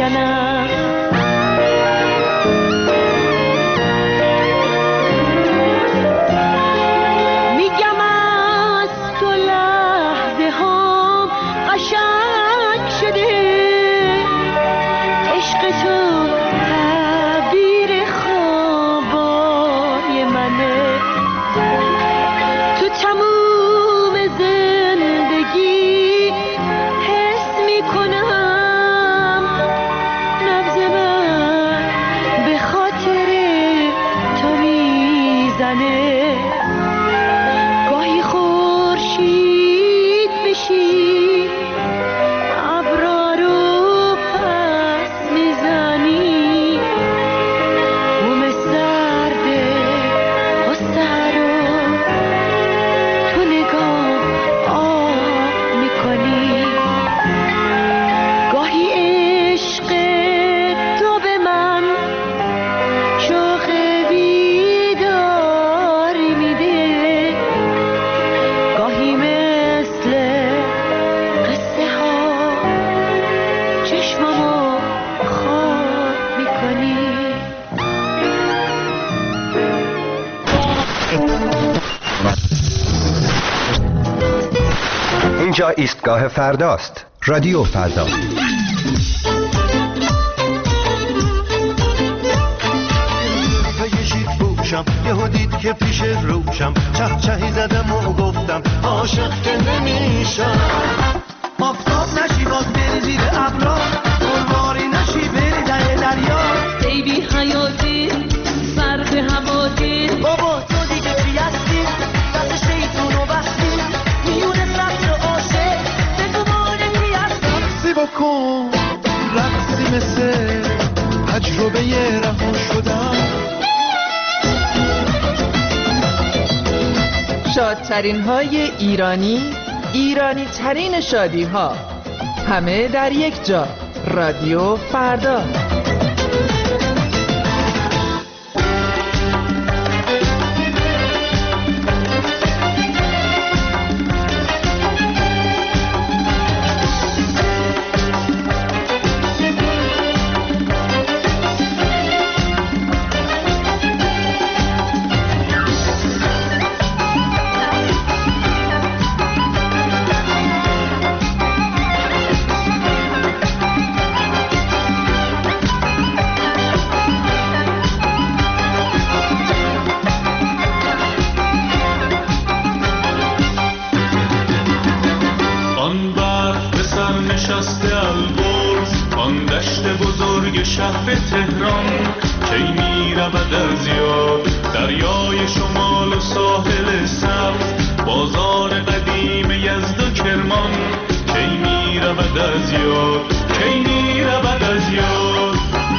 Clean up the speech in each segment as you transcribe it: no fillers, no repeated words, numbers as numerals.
بشکنم. میگم از تو لحظه هام قشنگ شده، عشق تو تعبیر خوابای منه. تو تموم زندگی حس میکنم، نبض من به خاطر تو میزنه. گاهی خورشید بشی ابرا رو پس میزنی، بوم سرده غصه رو تو نگاه آب میکنی. گاهی عشق تو به من شوق بیداری میده، گاهی مثل قصه ها چشممو خواب میکنی. اینجا ایستگاه فرداست. رادیو فردا. یهو دید که پیش روشم چه چهی زدم و گفتم عاشق که نمیشم. آفتاب نشی باز بری زیر ابرا، قرباری نشی بری در دریا. ای بی حیاتی سرد هواتی، بابا تو دیگه چی هستی؟ دست شیطون و بستی میونه سطر عاشق بگو مانه کی هستی. سی بکن رقصی مثل تجربه رها شدم. شادترین های ایرانی ترین شادی ها، همه در یک جا. رادیو فردا. شهر تهران کی میرود از یاد، دریای شمال و ساحل سبز، بازار قدیم یزد و کرمان کی میرود از یاد، کی میرود از یاد.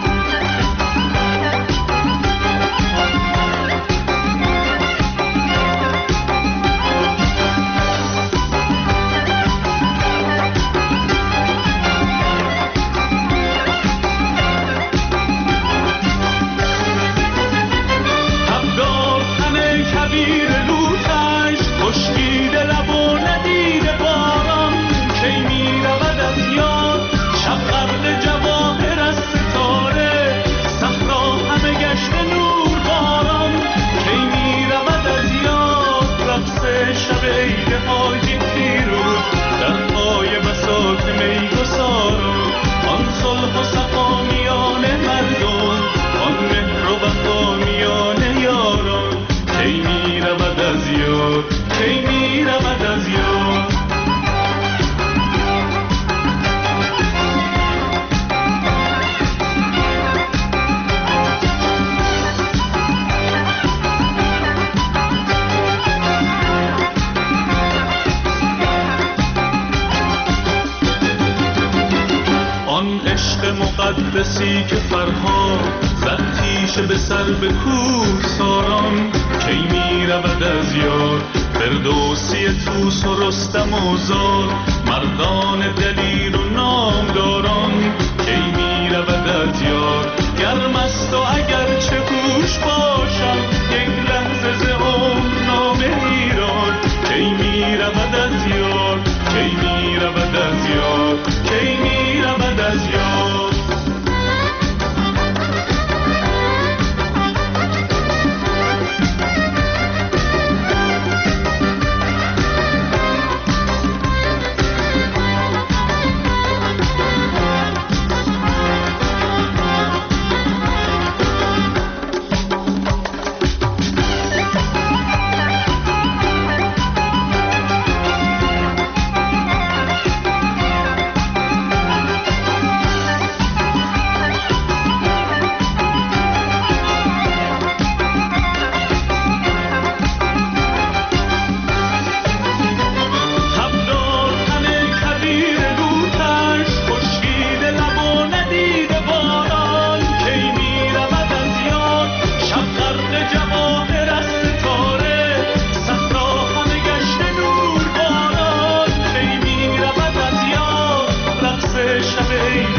مقدسی که فرهاد زد تیشه به سر به کوه ساران کی میرود از یاد، فردوسی طوس و رستم و زال، مردان دلیر و نامداران کی میرود از یاد. گرم است و اگر چه هوش باشم یک لحظه ز عمر نامه ایران کی میرود از یاد، کی میرود از یاد، کی میرود از یاد.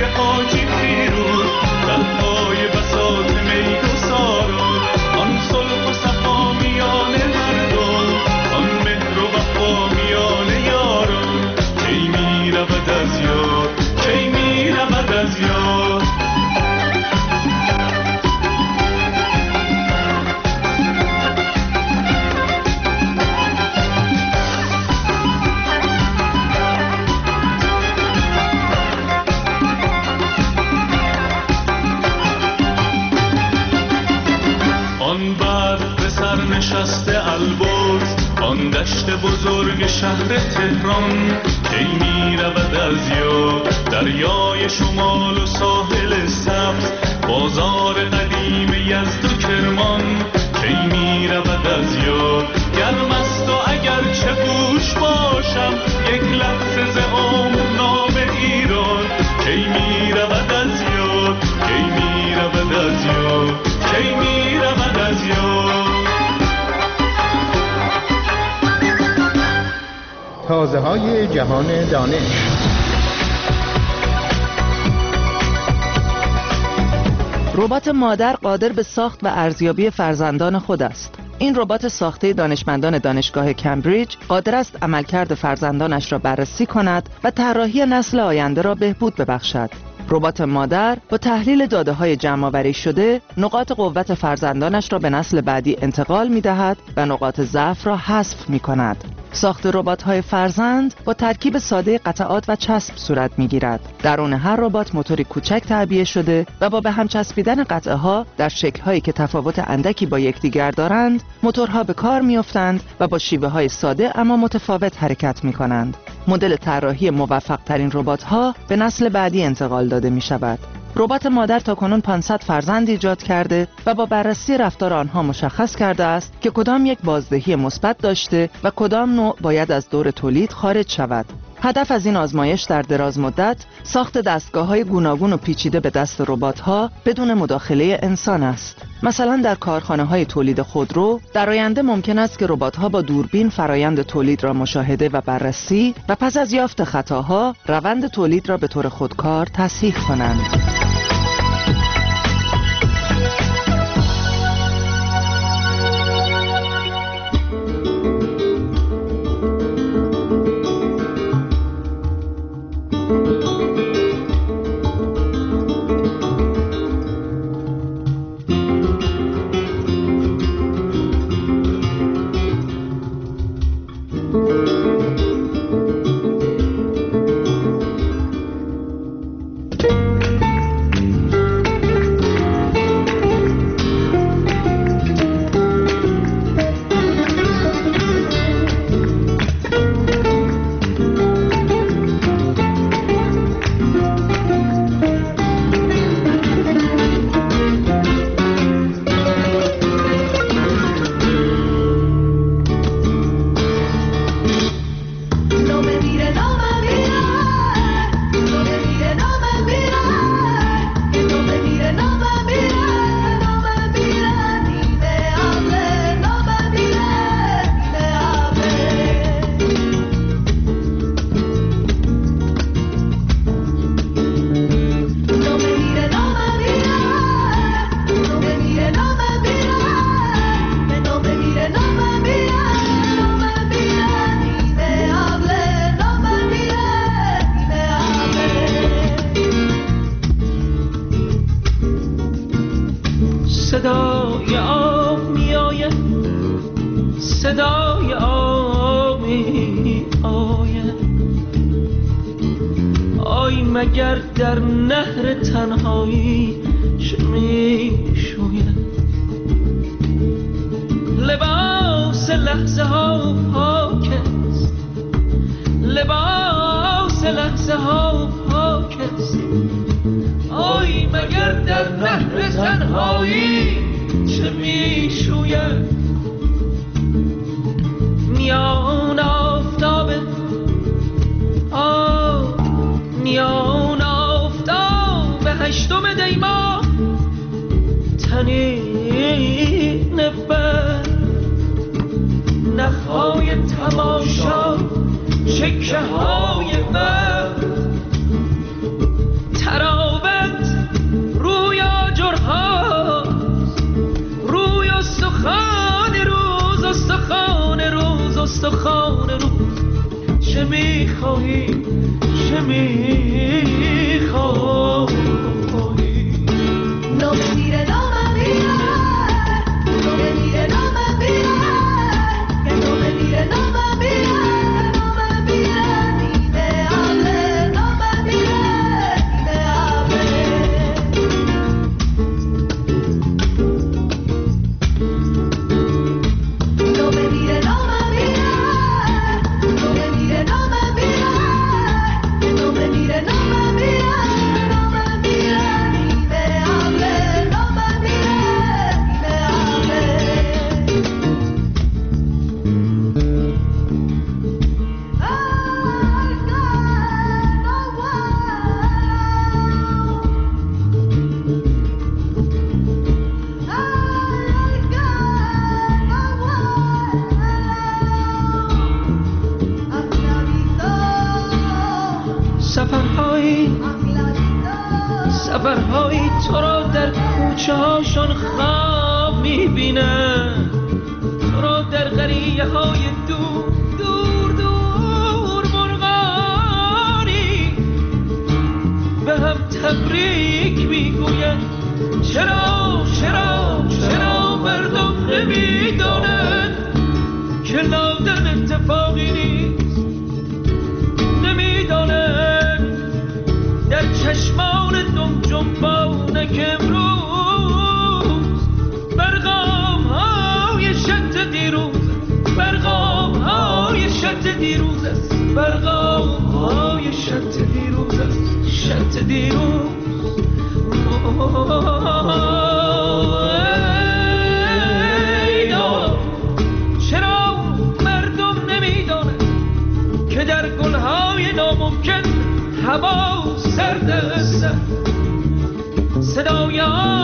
که حاجی فیروز در پای بساط مید و سارا، آن صلح و صفا میان مردم، آن مهر و وفا میان یاران. کی میرود از یاد، کی میرود از یاد. نشسته البرز آن دشت بزرگ شهر تهران، کی میرود از یاد. دریای شمال و ساحل سبز، بازار قدیم یزد و کرمان، کی میرود از یاد. گرم است و اگر چه گوش باشم، یک لحظه ز عمر نام ایران، کی میرود از یاد، کی میرود از یاد، کی میرود از یاد. تازه‌های جهان دانش. ربات مادر قادر به ساخت و ارزیابی فرزندان خود است. این ربات ساخته دانشمندان دانشگاه کمبریج قادر است عملکرد فرزندانش را بررسی کند و طراحی نسل آینده را بهبود ببخشد. ربات مادر با تحلیل داده‌های جمع‌آوری شده نقاط قوت فرزندانش را به نسل بعدی انتقال می‌دهد و نقاط ضعف را حذف می‌کند. ساخت ربات‌های فرزند با ترکیب ساده قطعات و چسب صورت می‌گیرد. درون هر ربات موتوری کوچک تعبیه شده و با به هم چسبیدن قطعه‌ها در شکل‌هایی که تفاوت اندکی با یکدیگر دارند، موتورها به کار می‌افتند و با شیوه‌های ساده اما متفاوت حرکت می‌کنند. مدل طراحی موفق‌ترین ربات‌ها به نسل بعدی انتقال داده می‌شود. ربات مادر تاکنون 500 فرزند ایجاد کرده و با بررسی رفتار آنها مشخص کرده است که کدام یک بازدهی مثبت داشته و کدام نوع باید از دور تولید خارج شود. هدف از این آزمایش در دراز مدت ساخت دستگاه‌های گوناگون و پیچیده به دست ربات‌ها بدون مداخله انسان است. مثلا در کارخانه‌های تولید خودرو در آینده ممکن است که ربات‌ها با دوربین فرایند تولید را مشاهده و بررسی و پس از یافت خطاها روند تولید را به طور خودکار تصحیح کنند. صدای آب می آید، صدای آب می آید. آی مگر در نهر تنهایی چه می شوید؟ لباس لحظه ها پاک است، لباس لحظه ها پاک است. آی مگر در نهر تنهایی چه می شوید؟ میان آفتاب میان آفتاب هشتم دی ماه تنین بر نخهای تماشا چکه های بر ترا چه میخواهی چه میخواهی No me mires, no me mires, no me mires, no me mires, que no me mires, no me mires, no me mires, ni me hables, no me mires, ni me hables. No me mires, no me mires, no me mires, no me mires, que no me mires, no me mires, no me mires, ni me hables, no me mires, ni me hables. Ay, no, no, سفرهایی تو را در کوچه هاشون خواب میبینن، تو را در قریه های دور دور دور مرغانی به هم تبریک میگوین. چرا چرا چرا مردم نمیدانند که لادن اتفاقی نیست، نمیدانند در چشمان دم جنبانه که امروز برغام های شط دیروز، برغام های شط دیروز است، برغام های شط دیروز است، شط دیروز. چرا مردم نمیدانند که در گلهای ناممکن هوا سرد است، صدای